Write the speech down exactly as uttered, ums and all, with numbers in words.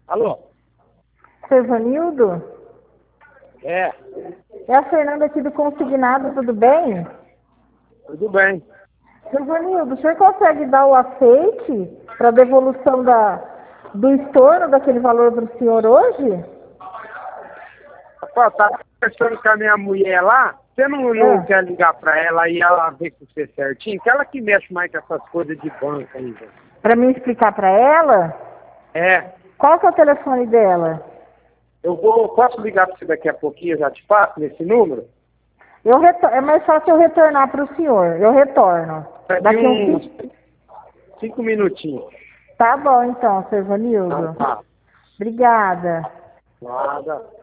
Alô? Seu Vanildo? É, É a Fernanda aqui do Consignado, tudo bem? tudo bem. Seu Vanildo, o senhor consegue dar o aceite para devolução da, do estorno daquele valor para o senhor hoje? Pô, tá conversando com a minha mulher lá, você não, não É. quer ligar pra ela e ela ver com você certinho? Que ela que mexe mais com essas coisas de banco aí, velho. Para mim explicar para ela? É, Qual que é o telefone dela? eu vou, posso ligar pra você daqui a pouquinho, eu já te passo nesse número? Eu retor... É mais fácil eu retornar para o senhor. Eu retorno. Daqui Daqui uns uns cinco... cinco minutinhos. Tá bom então, seu Então Vanildo. tá. Obrigada. Nada.